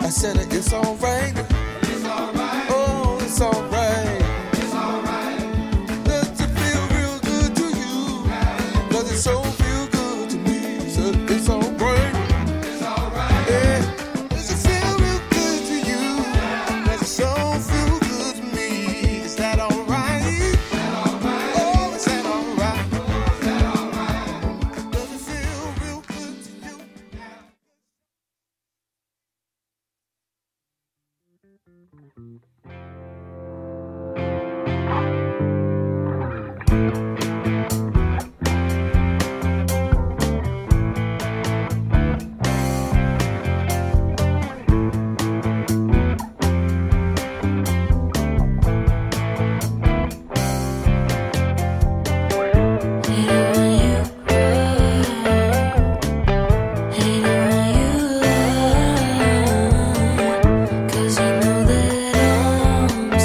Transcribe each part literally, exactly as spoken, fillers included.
I said it, it's alright. It's alright. Oh, it's alright. It's alright. Does it feel real good to you? Does it so feel good to me? So it's alright. It's alright. Yeah. Does it feel real good to you? Does it so feel good to me? Is that alright? Is that alright? Oh, is that alright? Is that alright? Does it feel real good to you? Cause you know that I'm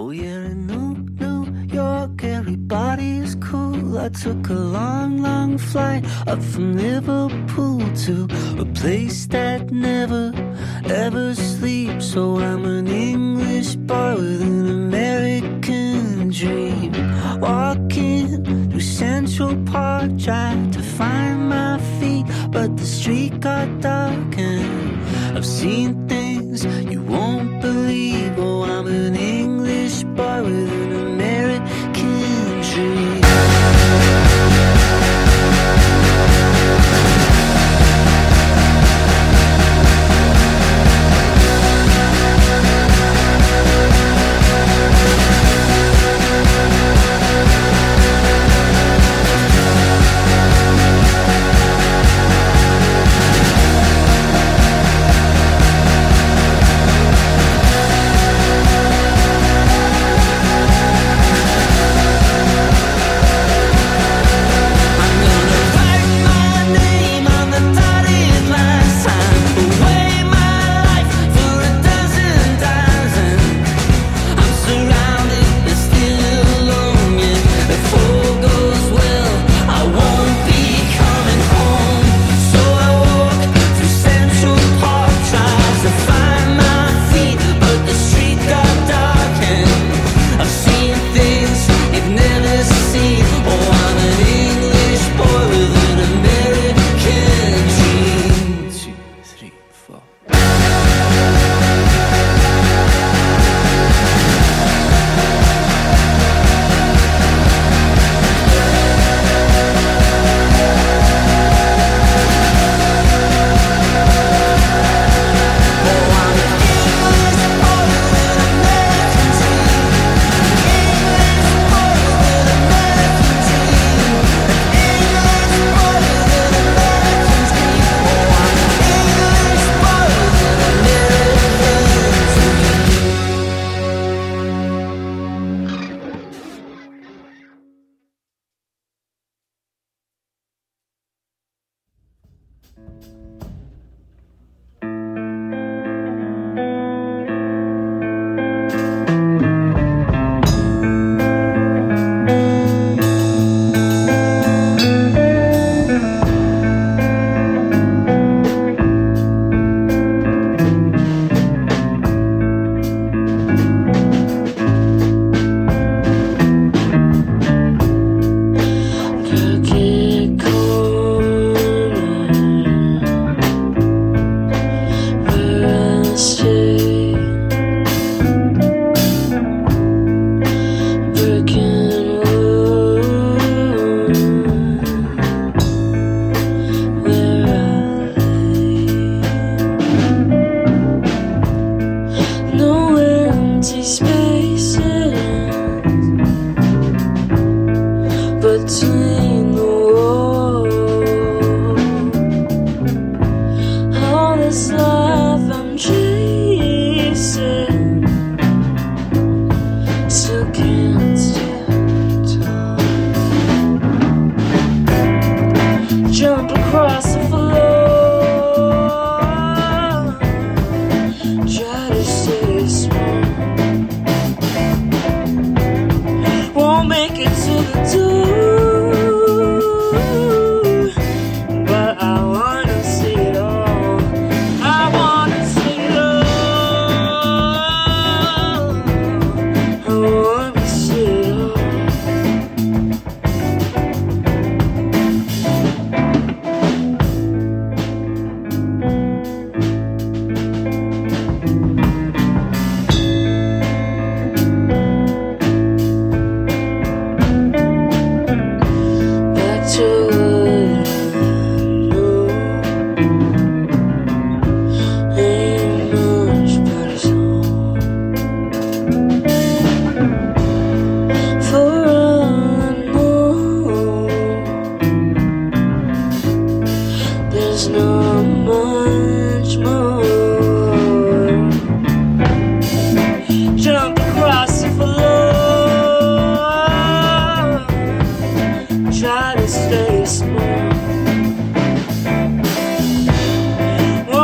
Oh yeah, in New, New York, everybody's cool. I took a long, long flight up from Liverpool to a place that never, ever sleeps. So I'm an English boy with an American dream. Walking through Central Park, tried to find my feet, but the street got dark and I've seen things you won't believe. Oh, I'm an English boy with an American dream.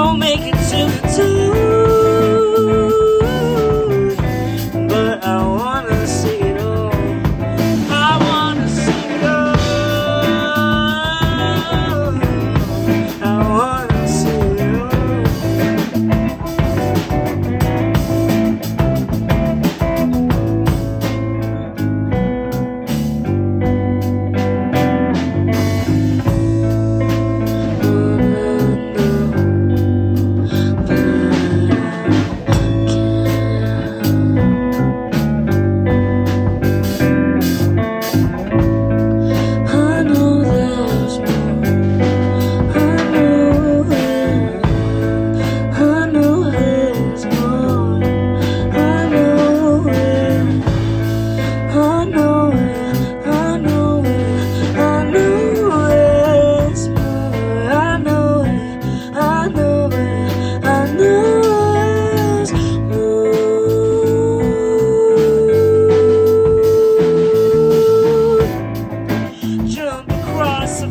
I want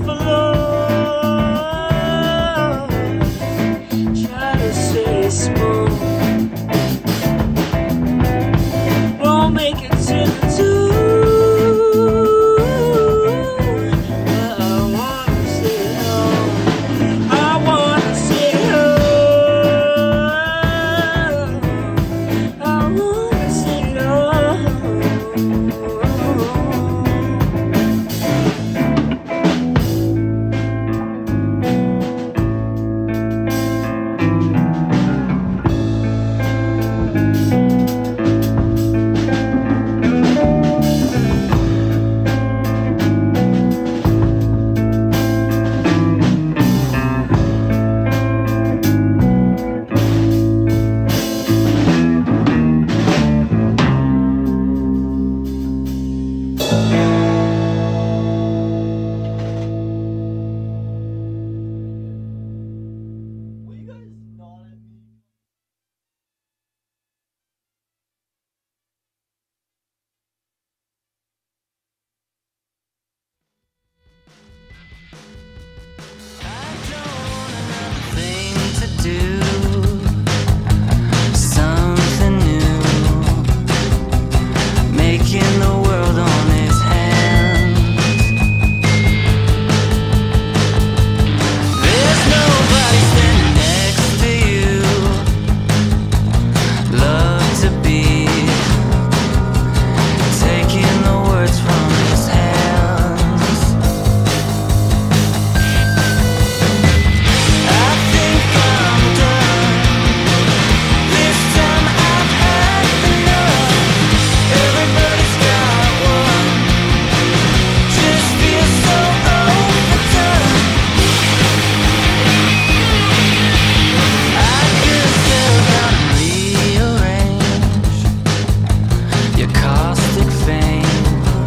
floor. Try to stay small. Won't make it to the two. But I wanna stay home. I wanna stay home. I wanna stay home. Thing to do, something new, making the world on his hands. There's nobody standing next to you. Love to be taking the words from his hands. I think I'm done. This time I've had enough. Everybody's got one. Just feel so overdone. I could settle down and rearrange your caustic fame,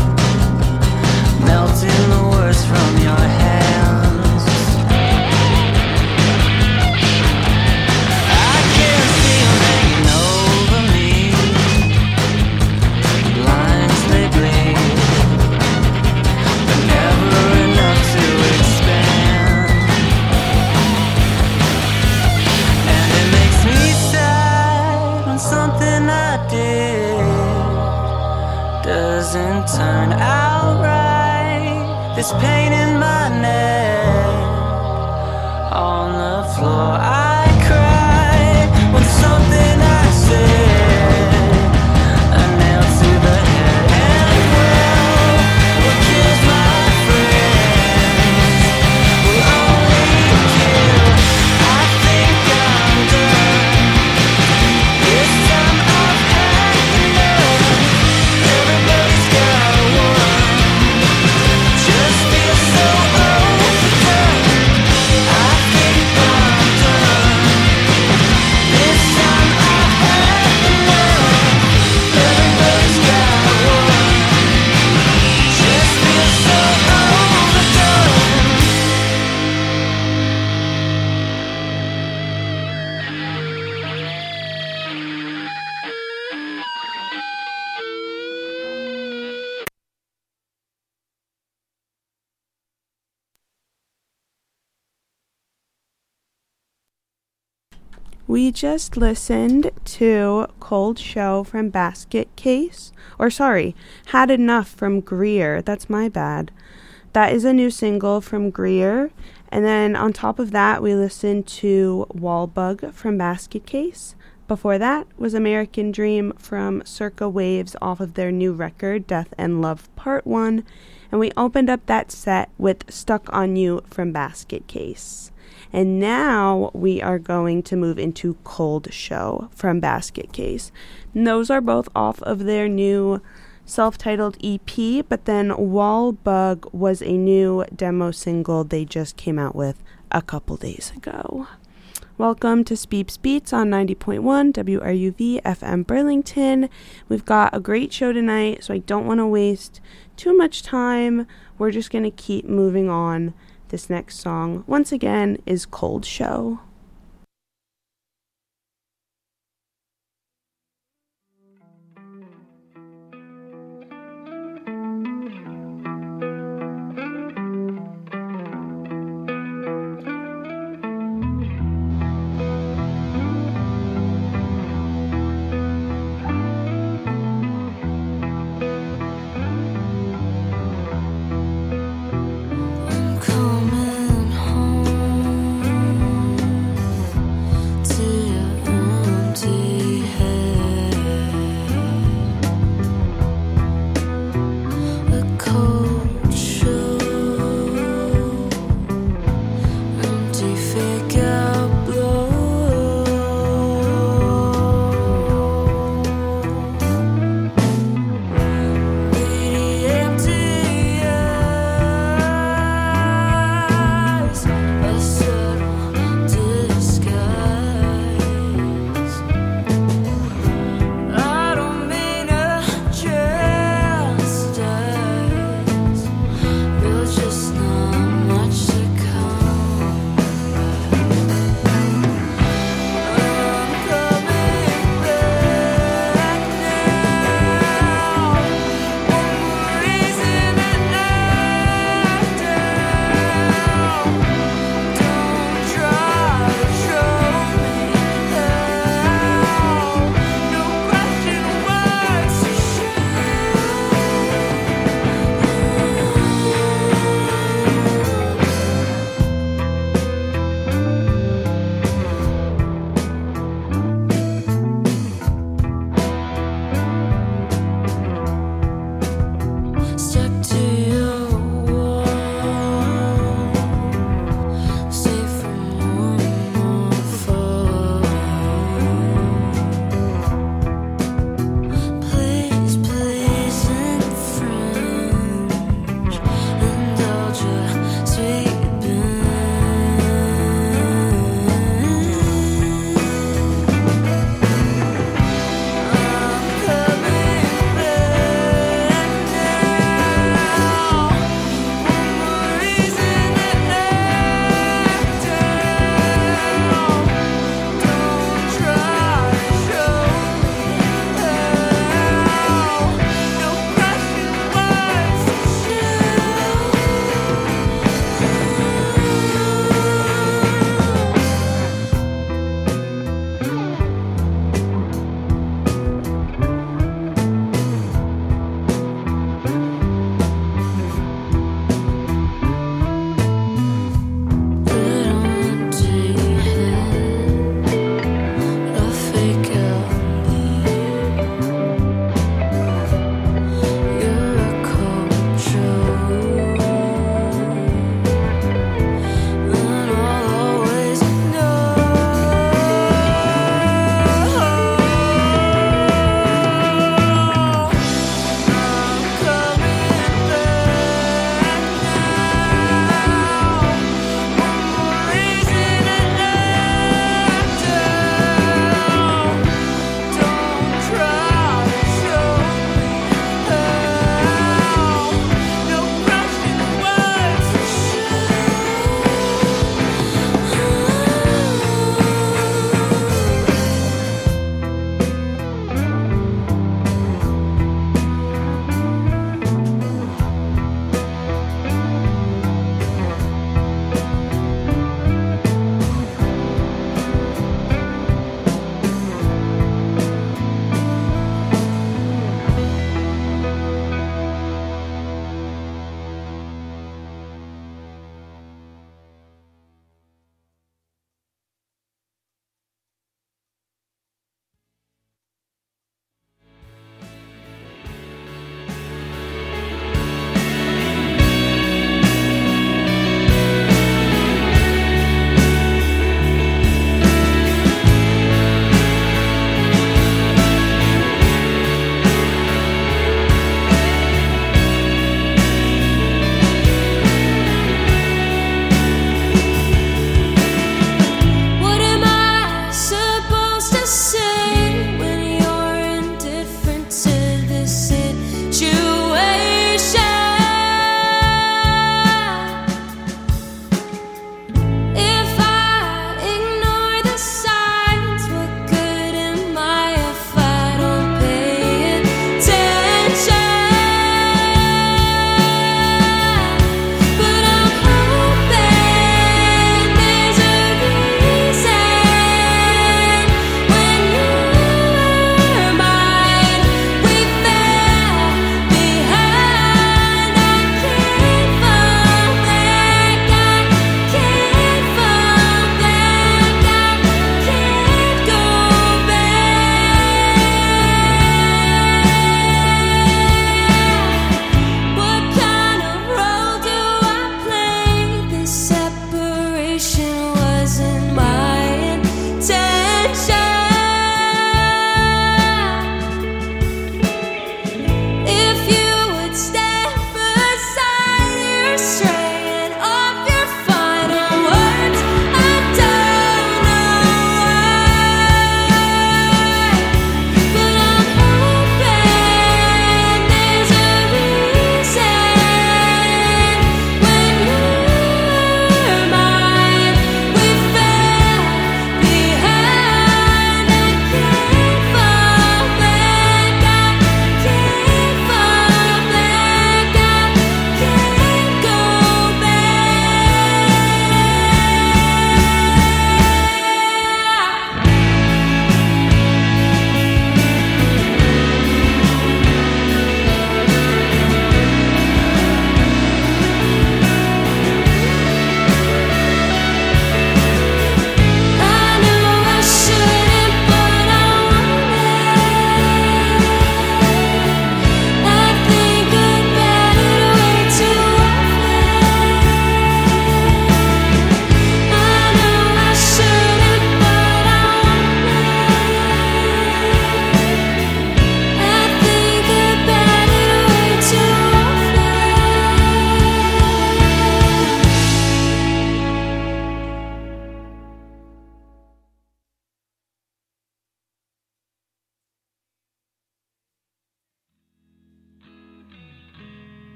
melting the words from your hands. I can see 'em hanging over me. Lines they bleed, but never enough to expand. And it makes me sad when something I did doesn't turn out right. This pain in my neck on the floor, I cry when something I said a nail to the head. And well, what kills my friends will only kill. I think I'm done. This time I've had enough. Everybody's got one. Just feel so overdone. I think I'm done. This time I've had enough. Everybody's got one. Just feel so overdone. We just listened to Cold Show from Basket Case, or sorry, Had Enough from Greer. That's my bad. That is a new single from Greer. And then on top of that, we listened to Wallbug from Basket Case. Before that was American Dream from Circa Waves off of their new record, Death and Love Part one. And we opened up that set with Stuck on You from Basket Case. And now we are going to move into Cold Show from Basket Case. And those are both off of their new self-titled E P, but then Wallbug was a new demo single they just came out with a couple days ago. Welcome to Speeps Beats on ninety point one W R U V F M Burlington. We've got a great show tonight, so I don't want to waste too much time. We're just going to keep moving on. This next song, once again, is Cold Show.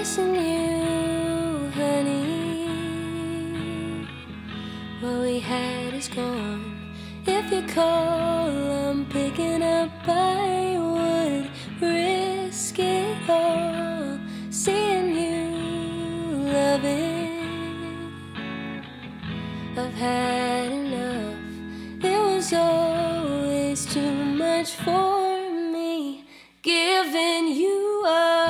missing you, honey. What we had is gone. If you call, I'm picking up. I would risk it all, seeing you loving. I've had enough. It was always too much for me, giving you up.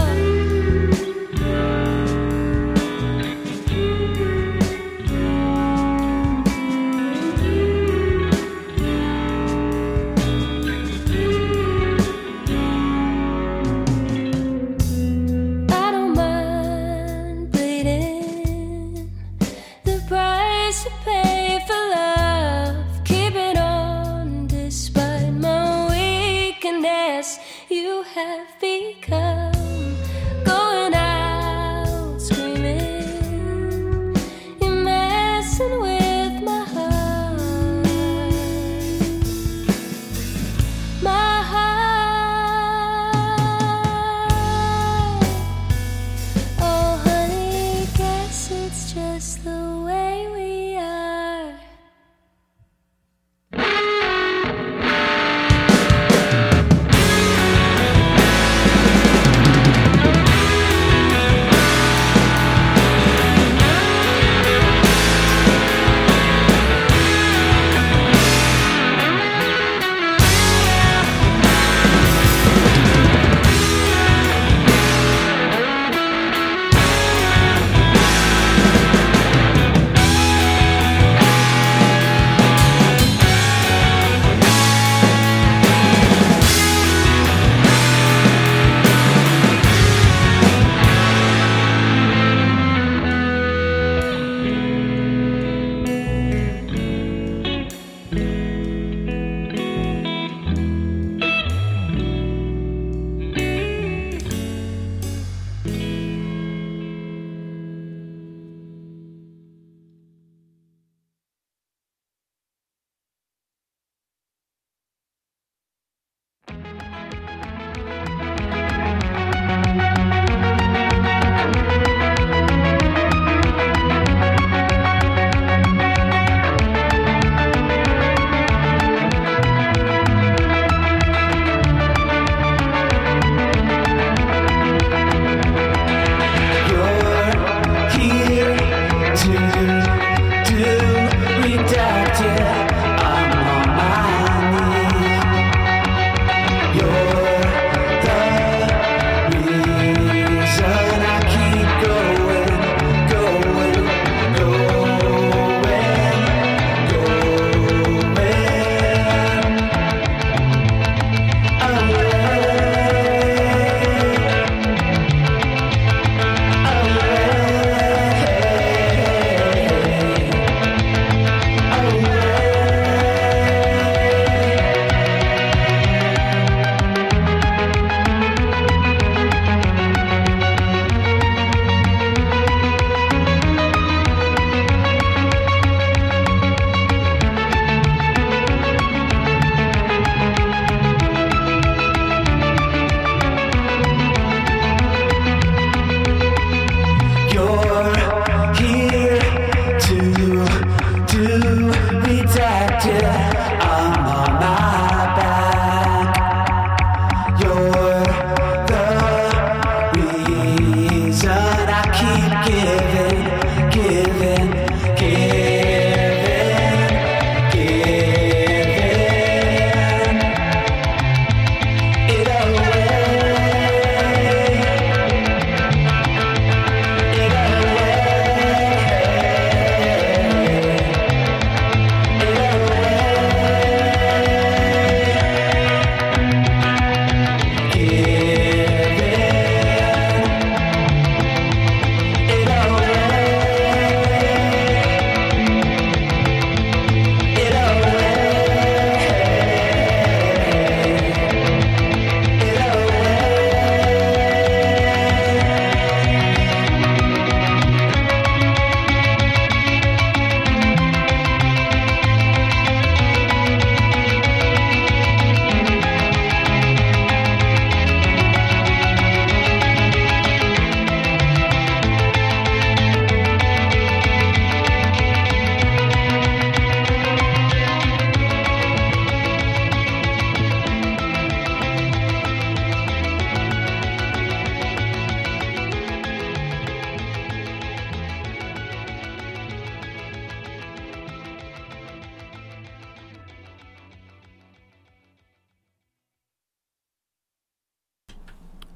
You have become, going out screaming, you're messing with my heart, my heart. Oh honey, guess it's just the way we are.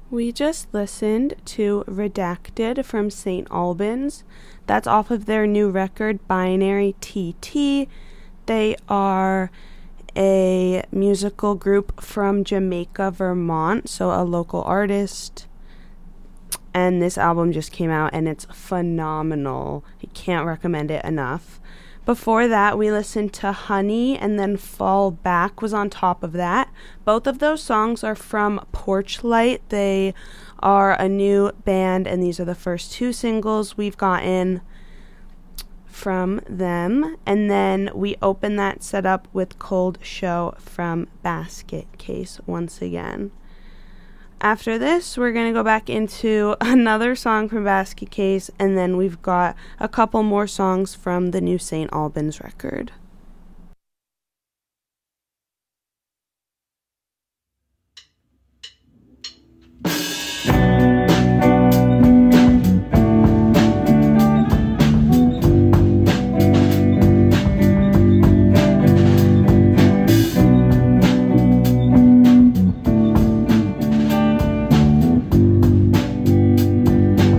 We just listened to Redacted from Saint Albans. That's off of their new record, Binary T T. They are a musical group from Jamaica, Vermont, so a local artist. And this album just came out and it's phenomenal. I can't recommend it enough. Before that, we listened to Honey, and then Fall Back was on top of that. Both of those songs are from Porchlight. They are a new band, and these are the first two singles we've gotten from them. And then we open that setup with Cold Show from Basket Case once again. After this, we're going to go back into another song from Basket Case, and then we've got a couple more songs from the new Saint Albans record.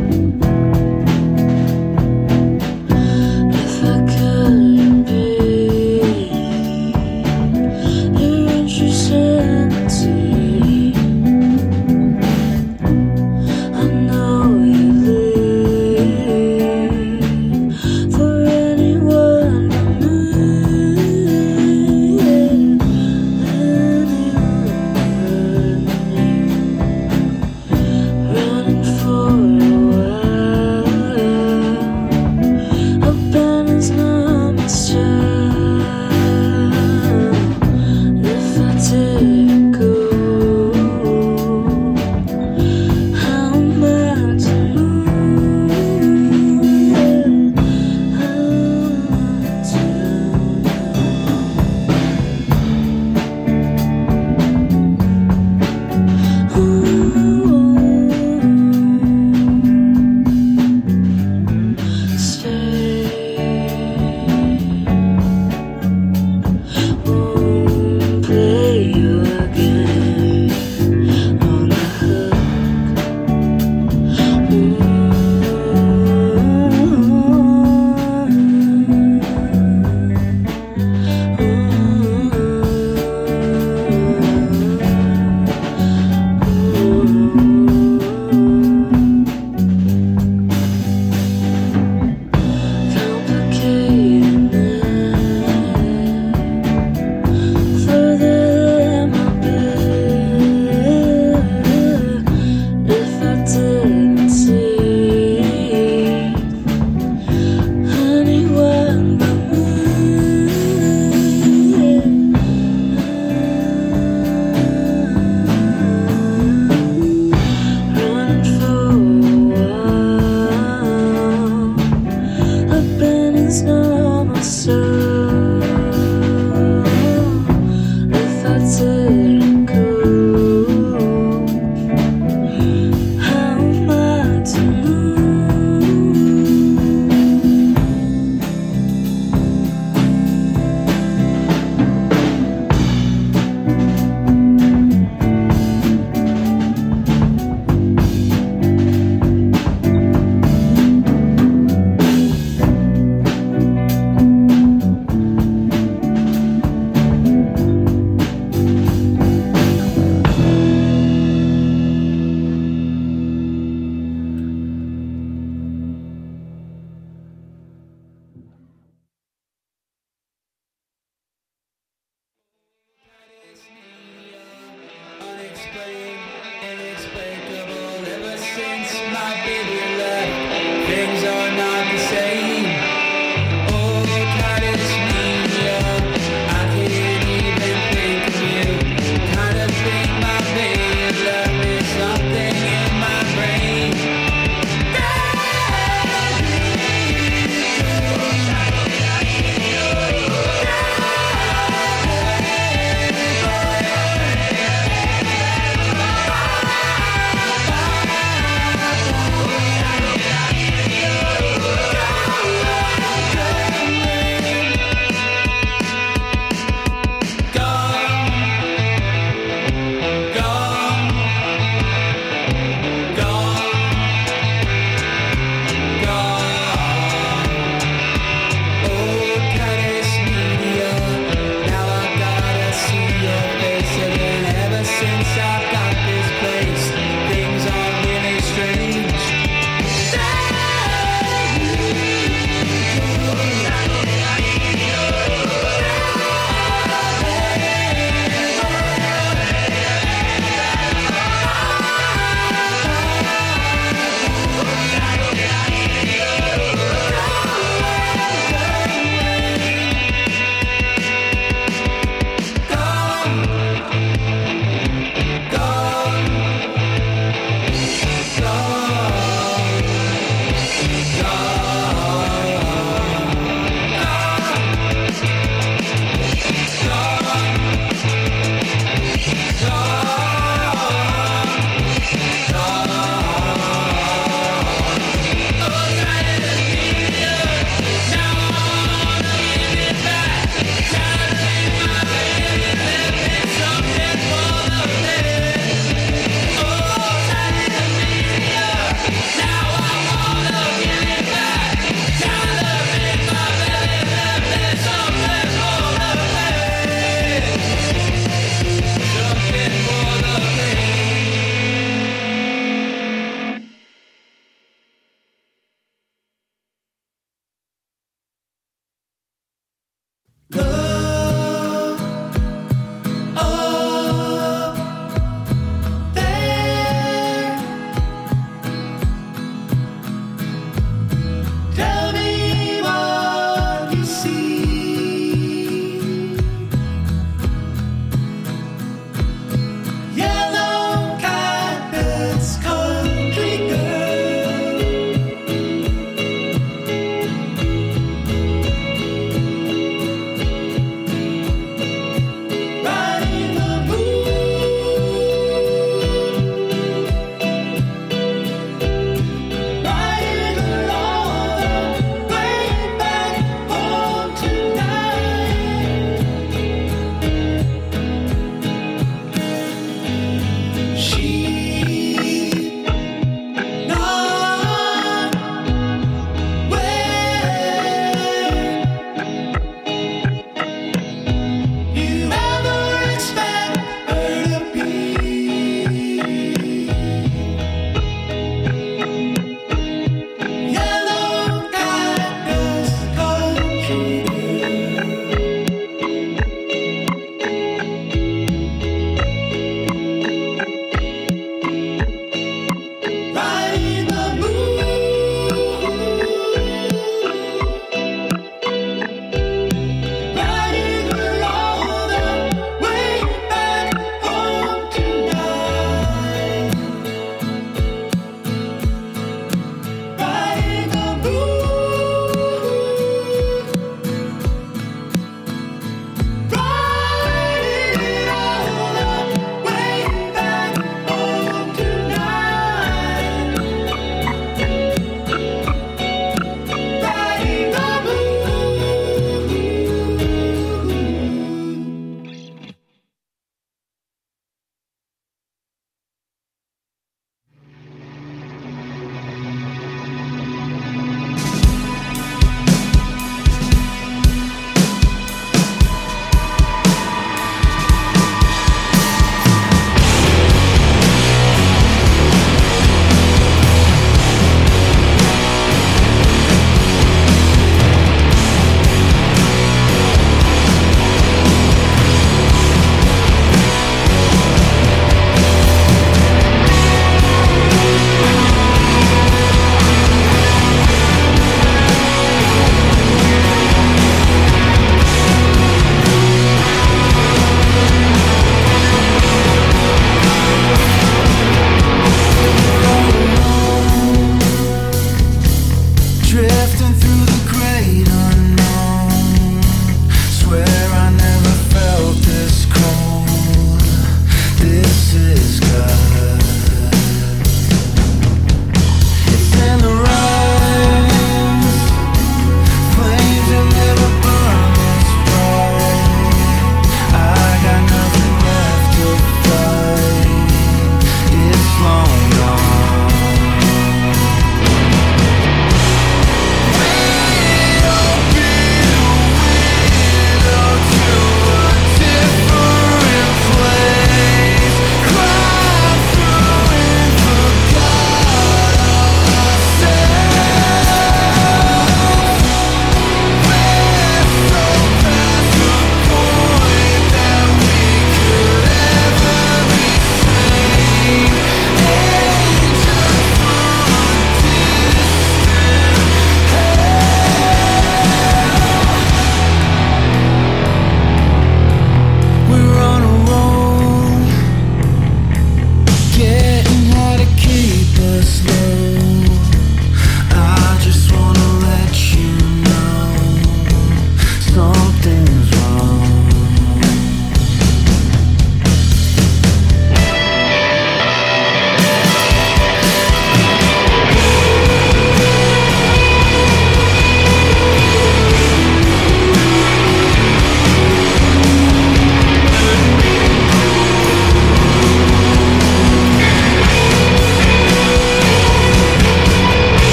If I couldn't be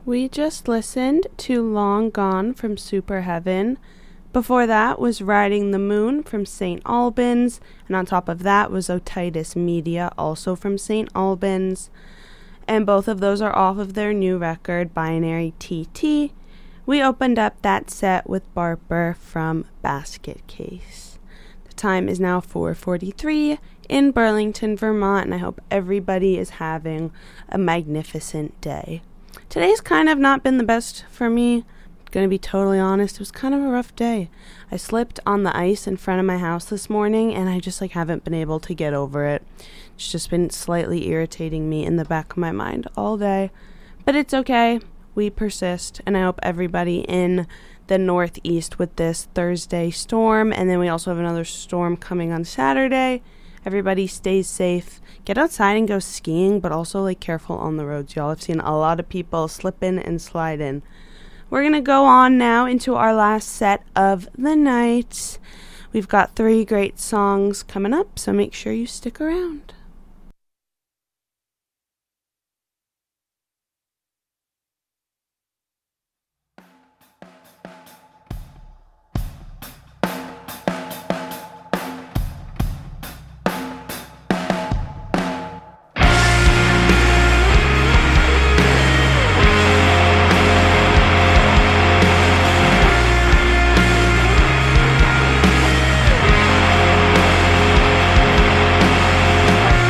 We just listened to Long Gone from Super Heaven. Before that was Riding the Moon from Saint Albans. And on top of that was Otitis Media, also from Saint Albans. And both of those are off of their new record, Binary T T. We opened up that set with Barber from Basket Case. The time is now four forty-three in Burlington, Vermont, and I hope everybody is having a magnificent day. Today's kind of not been the best for me. I'm gonna be totally honest. It was kind of a rough day. I slipped on the ice in front of my house this morning, and I just like haven't been able to get over it. It's just been slightly irritating me in the back of my mind all day. But it's okay. We persist, and I hope everybody in the Northeast with this Thursday storm, and then we also have another storm coming on Saturday. Everybody stays safe. Get outside and go skiing, but also, like, careful on the roads, y'all. I've seen a lot of people slipping and sliding. We're going to go on now into our last set of the night. We've got three great songs coming up, so make sure you stick around. We'll be right back.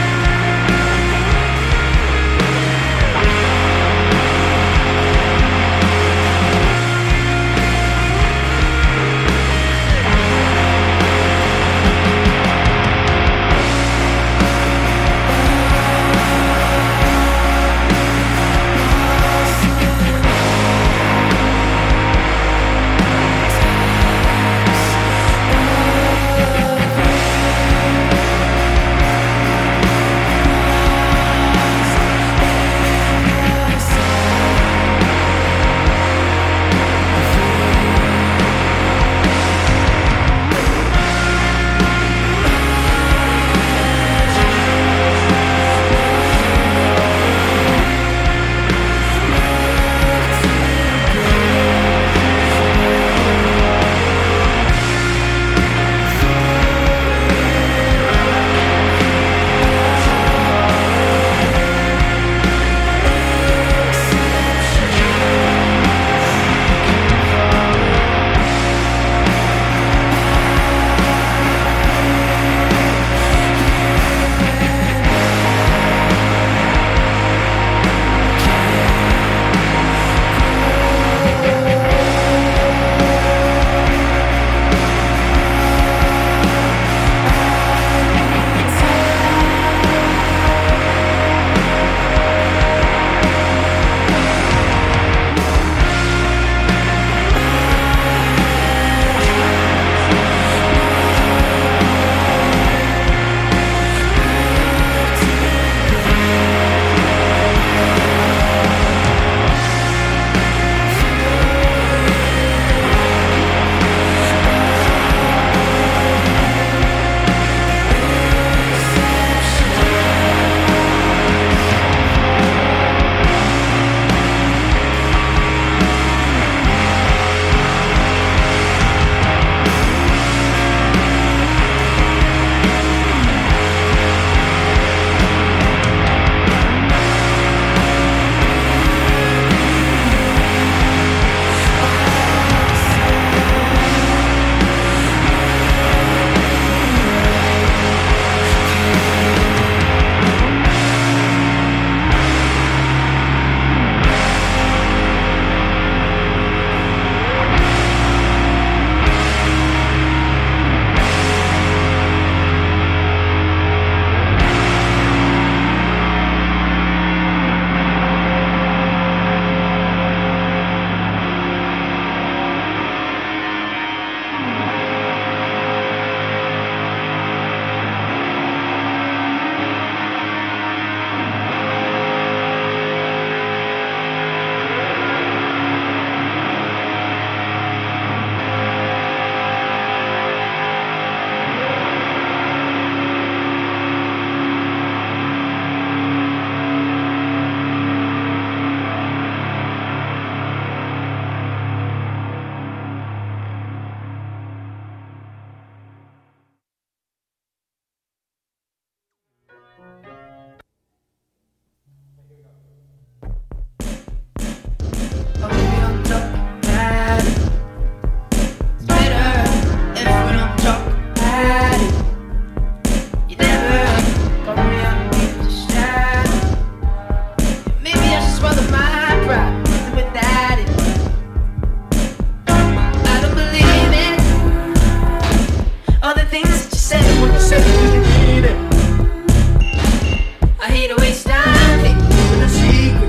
hate to waste time, hate to keep it a secret.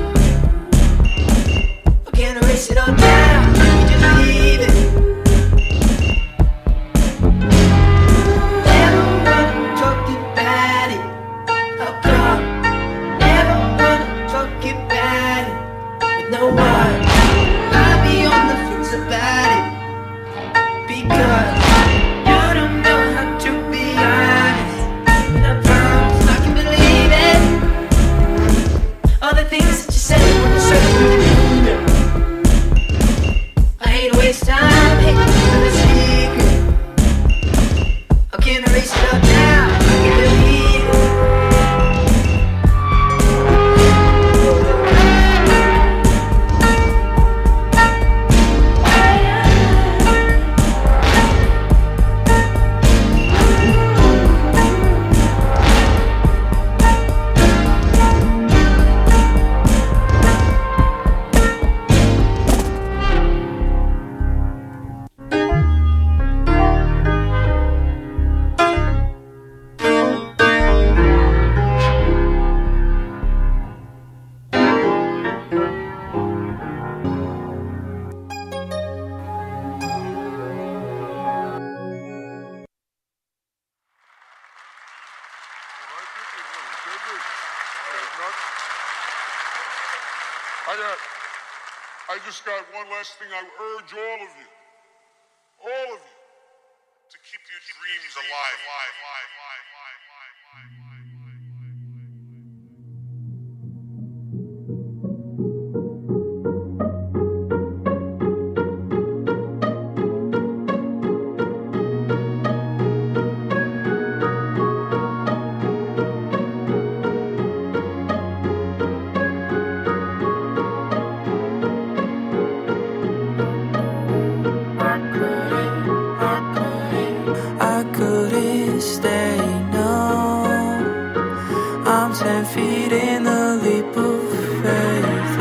I can't erase it all now, you just leave it. Never wanna talk about it, oh God. Never wanna talk about it with no one. I'll be on the fence about it, because you don't know how to be honest. And I promise I can believe it, all the things that you said when you said it. I hate to waste time, hate to keep it a secret. I can't erase it up now, I can believe it. I got, I just got one last thing. I urge all of you, all of you, to keep your dreams alive. alive, alive, alive, alive, alive, alive. I couldn't stay, no. I'm ten feet in the leap of faith,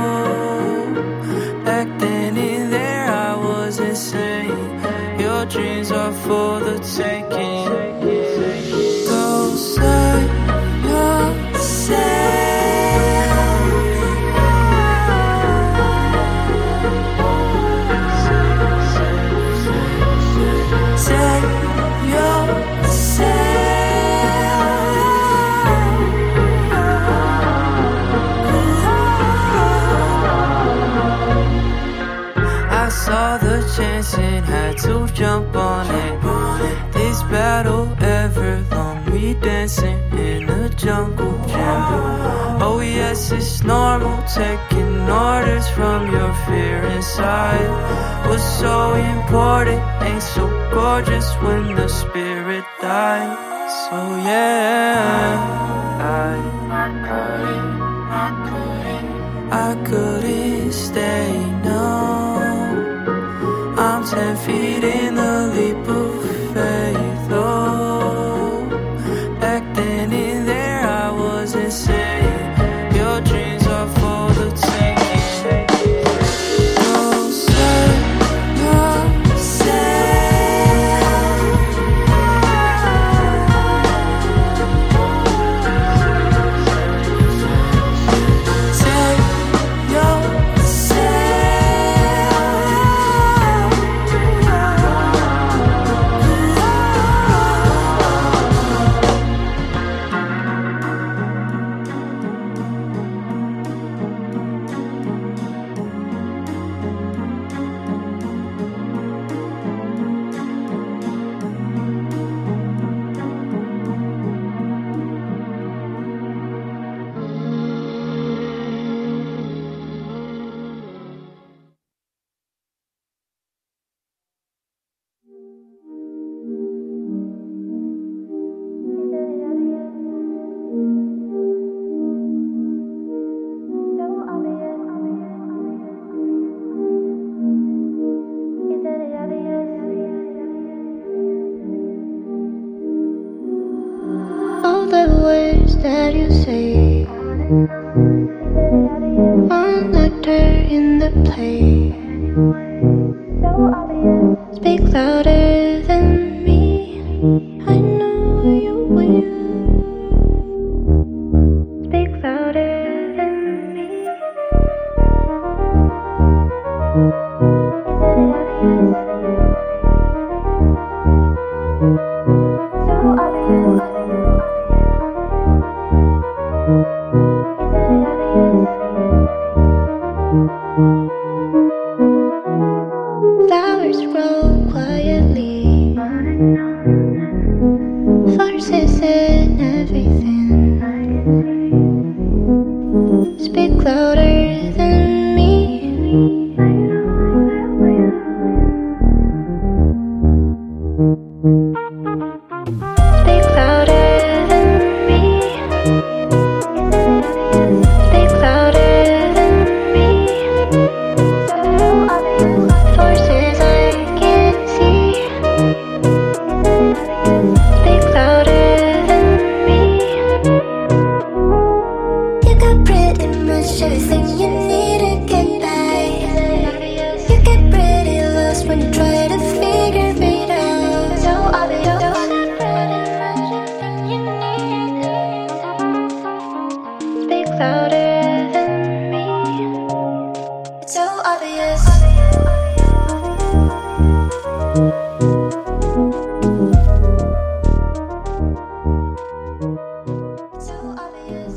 oh. Back then in there I was insane. Your dreams are for the taking. Go set your sail. Set your sail. I saw the chance and had to jump on it. This battle ever long, we dancing in a jungle gym. Oh yes, it's normal taking orders from your fear inside. What's so important ain't so gorgeous when the spirit dies. So yeah, I, I couldn't, I couldn't, I couldn't stay, no. I'm ten feet in the leap of faith, oh. Back then in there I was insane. Your dreams are for the taking. Go set your sail. Set your sail. All the words that you say, one actor in the play, speak louder than me. I know you will. Flowers grow quietly, forces and everything speak louder than me. Speak louder than me. Speak louder than me. Forces I can't see. Speak louder than me. You got pretty much everything you need to get by. You get pretty lost when you try to figure it out. So obvious. You got pretty much everything you need. Speak louder than me. It's so obvious. So obvious.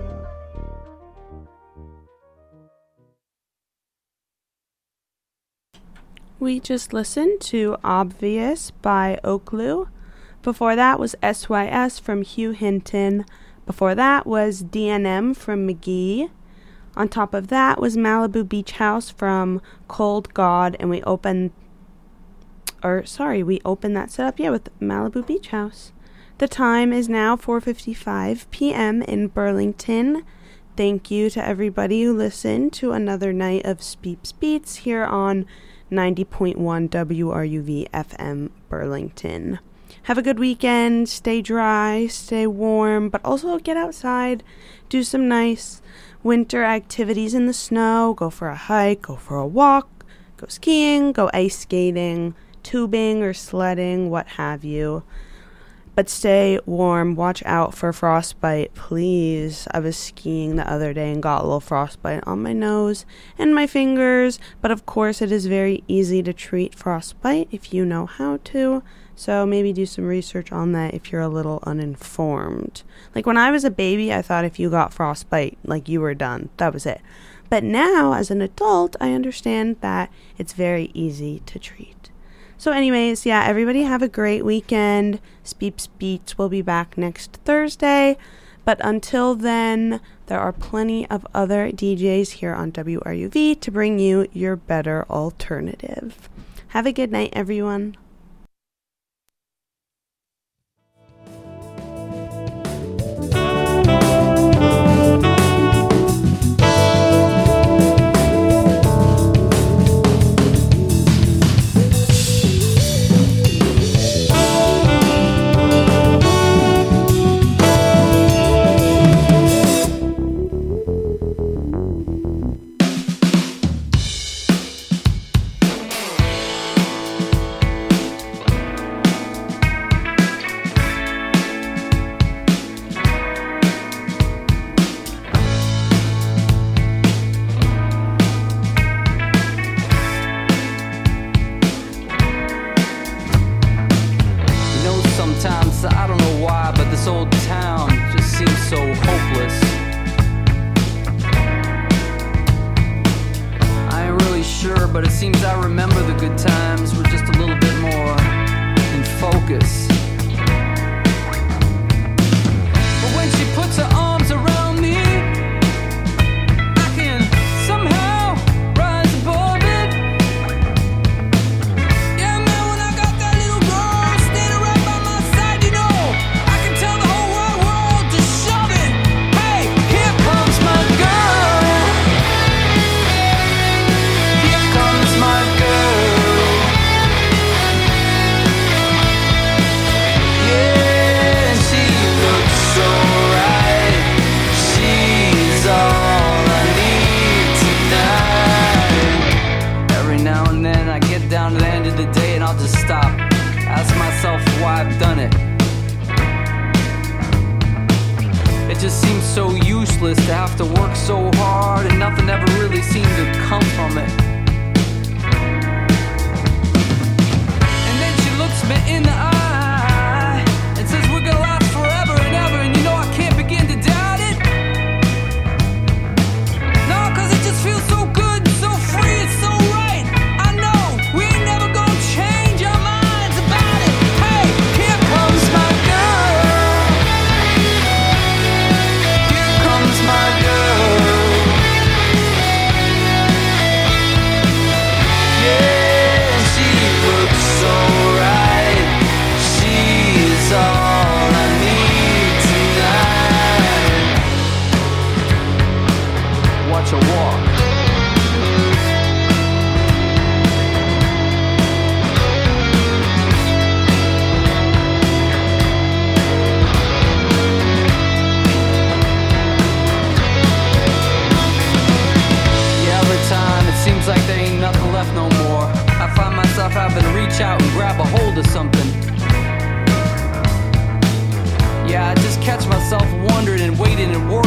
We just listened to Obvious by Oakloo. Before that was S Y S from Hugh Hinton. Before that was D N M from McGee. On top of that was Malibu Beach House from Cold God. And we opened, or sorry, we opened that setup, yeah, with Malibu Beach House. The time is now four fifty-five p.m. in Burlington. Thank you to everybody who listened to another night of Speeps Beats here on ninety point one W R U V F M Burlington. Have a good weekend, stay dry, stay warm, but also get outside, do some nice winter activities in the snow, go for a hike, go for a walk, go skiing, go ice skating, tubing or sledding, what have you. But stay warm, watch out for frostbite, please. I was skiing the other day and got a little frostbite on my nose and my fingers, but of course it is very easy to treat frostbite if you know how to, so maybe do some research on that if you're a little uninformed. Like when I was a baby, I thought if you got frostbite, like you were done, that was it. But now, as an adult, I understand that it's very easy to treat. So anyways, yeah, everybody have a great weekend. Speeps Beats will be back next Thursday. But until then, there are plenty of other D Js here on W R U V to bring you your better alternative. Have a good night, everyone. I don't know why, but this old town just seems so hopeless. I ain't really sure, but it seems I remember the good times were just a little bit more in focus. But when she puts her arms around me, I can somehow rise above it. Yeah, man, when I got that little girl standing right by my side, you know, I can tell the whole wide world to shove it. Hey, here comes my girl. Here comes my girl. Yeah, and she looks so right. She's all I need tonight. Every now and then I get down to the end of the day and I'll just stop, ask myself why I've done it. It just seems so useless to have to work so hard and nothing ever really seemed to come from it. And then she looks me in the eye